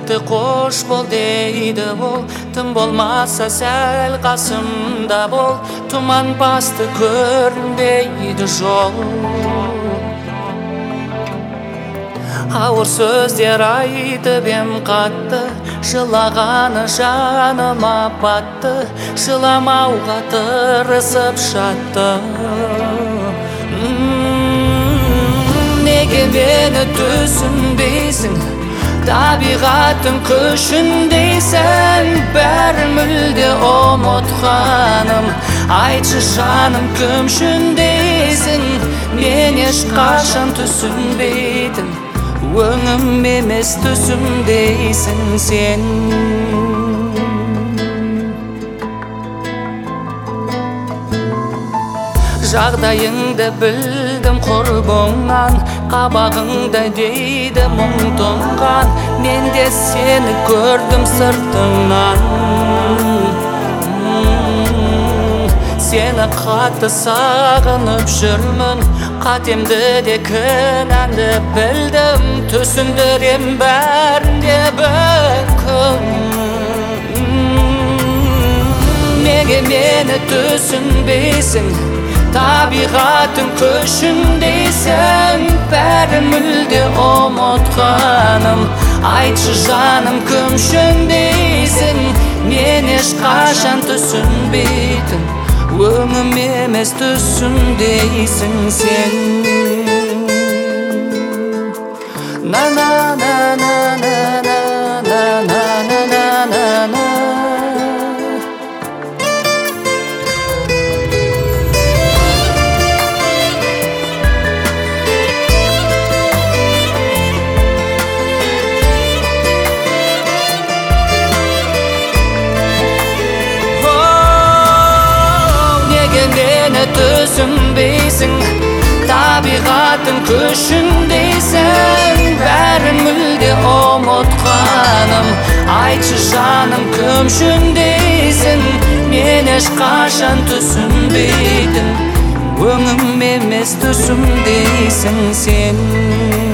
тіпті қош бол дейді ол. Тым болмаса сәл қасымда бол, тұман басты көрінбейді жол. Ауыр сөздер айтып ем қатты, жылағаны жаныма батты, жыламауға тырысып жатты. Неге мені түсінбейсің, табиғаттың күшіндейсің, бәрін мүлде ұмытқаным. Айтшы жаным, кім үшін дейсің, мен ешқашан түсінбейтін, өңім емес түсім дейсің сен. Жағдайыңды білдім құрбыңнан, қабағыңда дейді мұң тұнған, мен де сені көрдім сыртыңнан. Сені қатты сағынып жүрмін, қатемді де кінәмді білдім, түсіндірем бәрін де бір күн. Неге мені түсінбейсің, табиғаттың күшіндейсің, бәрін мүлде ұмытқаным. Айтшы жаным, кім үшін дейсің, мен ешқашан түсінбейтін, өңім емес түсім дейсің сен. На на на на на на на на на на на. Мені түсінбейсің, табиғаттың күшіндейсің, бәрін мүлде ұмытқаным. Айтшы жаным, кім үшін дейсің, мен ешқашан түсінбейтін, өңім емес түсім дейсің сен.